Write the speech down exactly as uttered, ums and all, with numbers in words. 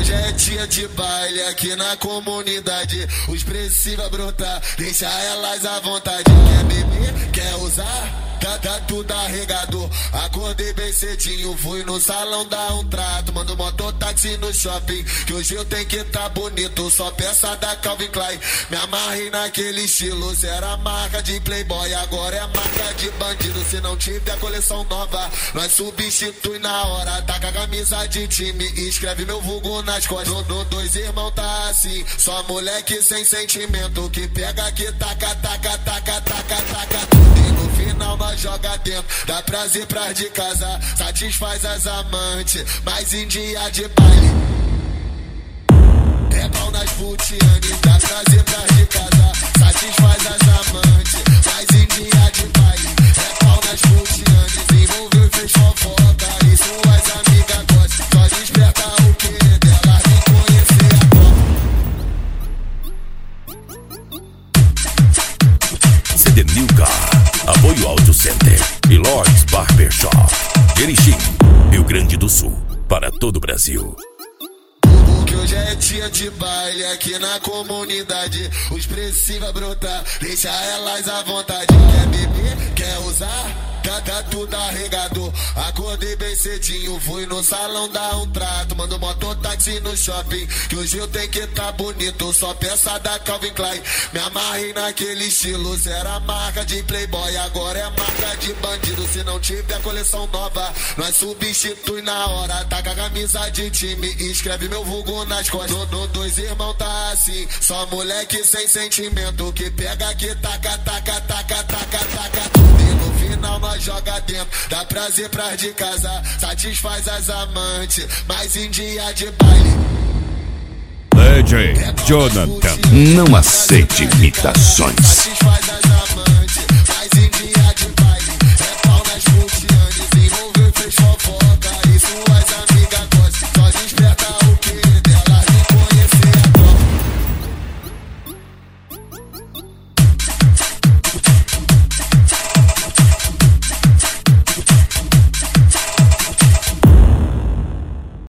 hoje é dia de baile aqui na comunidade. O expressivo vai brotar, deixa elas à vontade. Quer beber, quer usar? Tá, tá tudo arregado. Acordei bem cedinho, fui no salão dar um trato. Mando mototáxi no shopping, que hoje eu tenho que tá bonito. Só peça da Calvin Klein, me amarrei naquele estilo. Se era marca de playboy, agora é marca de bandido. Se não tiver coleção nova, nós substitui na hora. Tá com a camisa de time, escreve meu vulgo nas costas. No, no dois irmãos tá assim, só moleque sem sentimento. Que pega, que taca, taca, taca, taca, taca. E no final nós joga dentro, dá prazer pras de casa, satisfaz as amantes, mas em dia de baile é pau nas putianes, dá prazer pras de casa, satisfaz as amantes, mas em dia de baile é pau nas putianes, envolveu e fez fofoca, e suas amigas gostam, só desperta o que dela nem conhecer a C D Milka, Apoio Auto Center e Lords Barbershop, Erechim, Rio Grande do Sul, para todo o Brasil. Que hoje é dia de baile aqui na comunidade. O expressivo vai brotar, deixa elas à vontade. Quer beber, quer usar? Tá, tá tudo arregado. Acordei bem cedinho, fui no salão dar um trato. Mando mototáxi no shopping, que hoje eu tenho que tá bonito. Só peça da Calvin Klein, me amarrei naquele estilo. Se era marca de playboy, agora é marca de bandido. Se não tiver coleção nova, nós substitui na hora. Tá com a camisa de time, escreve meu vulgo nas costas. No, no dois irmãos tá assim, só moleque sem sentimento. Que pega, que taca, taca, taca, taca, taca. E no final nós joga dentro, dá prazer pras de casa, satisfaz as amantes, mas em dia de baile D J Jonathan, não aceite imitações. Satisfaz as